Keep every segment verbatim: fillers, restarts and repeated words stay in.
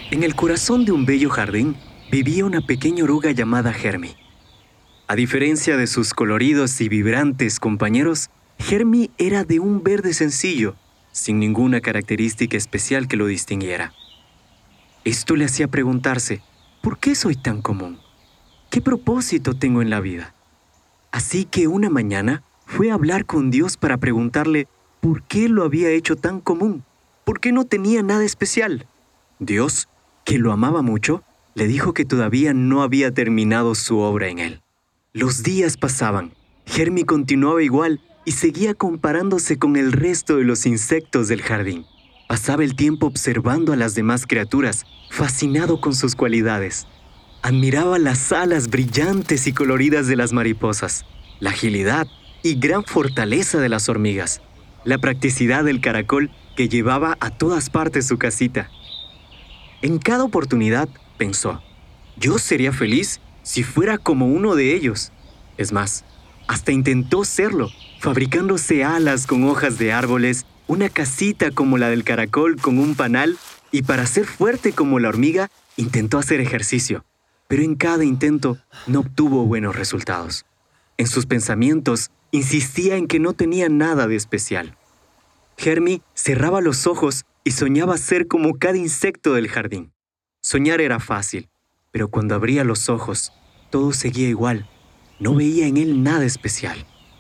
En el corazón de un bello jardín vivía una pequeña oruga llamada Hermie. A diferencia de sus coloridos y vibrantes compañeros, Hermie era de un verde sencillo, sin ninguna característica especial que lo distinguiera. Esto le hacía preguntarse, ¿por qué soy tan común? ¿Qué propósito tengo en la vida? Así que una mañana fue a hablar con Dios para preguntarle por qué lo había hecho tan común, por qué no tenía nada especial. Dios, que lo amaba mucho, le dijo que todavía no había terminado su obra en él. Los días pasaban, Hermie continuaba igual y seguía comparándose con el resto de los insectos del jardín. Pasaba el tiempo observando a las demás criaturas, fascinado con sus cualidades. Admiraba las alas brillantes y coloridas de las mariposas, la agilidad y gran fortaleza de las hormigas, la practicidad del caracol que llevaba a todas partes su casita. En cada oportunidad pensó, yo sería feliz si fuera como uno de ellos. Es más, hasta intentó serlo, fabricándose alas con hojas de árboles, una casita como la del caracol con un panal, y para ser fuerte como la hormiga, intentó hacer ejercicio. Pero en cada intento no obtuvo buenos resultados. En sus pensamientos insistía en que no tenía nada de especial. Hermie cerraba los ojos y soñaba ser como cada insecto del jardín. Soñar era fácil, pero cuando abría los ojos, todo seguía igual. No veía en él nada especial.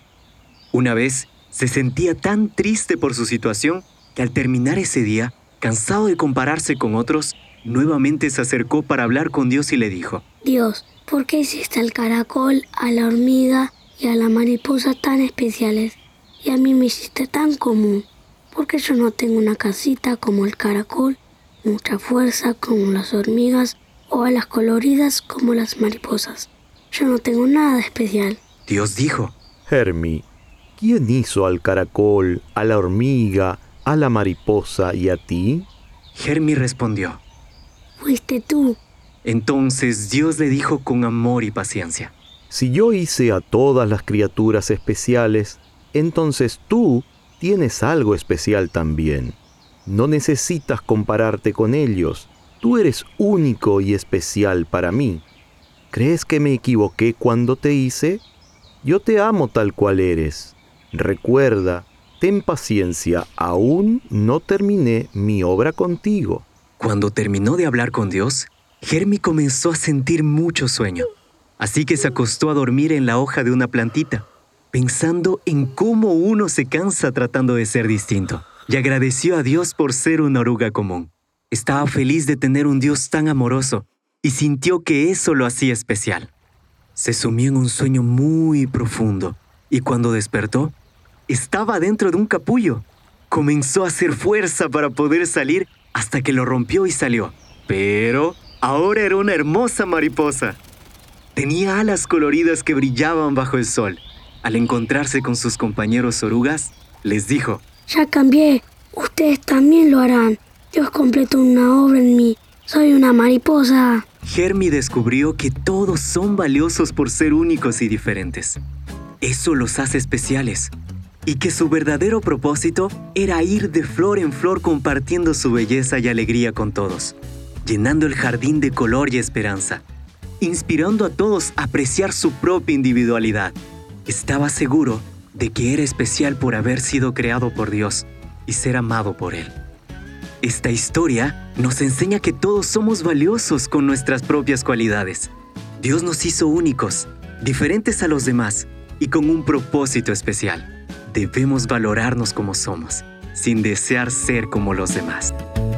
Una vez se sentía tan triste por su situación que al terminar ese día, cansado de compararse con otros, nuevamente se acercó para hablar con Dios y le dijo: Dios, ¿por qué hiciste al caracol, a la hormiga y a la mariposa tan especiales? Y a mí me hiciste tan común. ¿Por qué yo no tengo una casita como el caracol, mucha fuerza como las hormigas o alas coloridas como las mariposas? Yo no tengo nada especial. Dios dijo: Hermie, ¿quién hizo al caracol, a la hormiga, a la mariposa y a ti? Hermie respondió: Fuiste tú. Entonces Dios le dijo con amor y paciencia: Si yo hice a todas las criaturas especiales, entonces tú tienes algo especial también. No necesitas compararte con ellos. Tú eres único y especial para mí. ¿Crees que me equivoqué cuando te hice? Yo te amo tal cual eres. Recuerda, ten paciencia, aún no terminé mi obra contigo. Cuando terminó de hablar con Dios, Hermie comenzó a sentir mucho sueño. Así que se acostó a dormir en la hoja de una plantita, pensando en cómo uno se cansa tratando de ser distinto, y agradeció a Dios por ser una oruga común. Estaba feliz de tener un Dios tan amoroso y sintió que eso lo hacía especial. Se sumió en un sueño muy profundo y cuando despertó, estaba dentro de un capullo. Comenzó a hacer fuerza para poder salir hasta que lo rompió y salió. Pero ahora era una hermosa mariposa. Tenía alas coloridas que brillaban bajo el sol. Al encontrarse con sus compañeros orugas, les dijo: Ya cambié. Ustedes también lo harán. Dios completó una obra en mí. Soy una mariposa. Hermie descubrió que todos son valiosos por ser únicos y diferentes. Eso los hace especiales. Y que su verdadero propósito era ir de flor en flor compartiendo su belleza y alegría con todos, llenando el jardín de color y esperanza, inspirando a todos a apreciar su propia individualidad. Estaba seguro de que era especial por haber sido creado por Dios y ser amado por Él. Esta historia nos enseña que todos somos valiosos con nuestras propias cualidades. Dios nos hizo únicos, diferentes a los demás y con un propósito especial. Debemos valorarnos como somos, sin desear ser como los demás.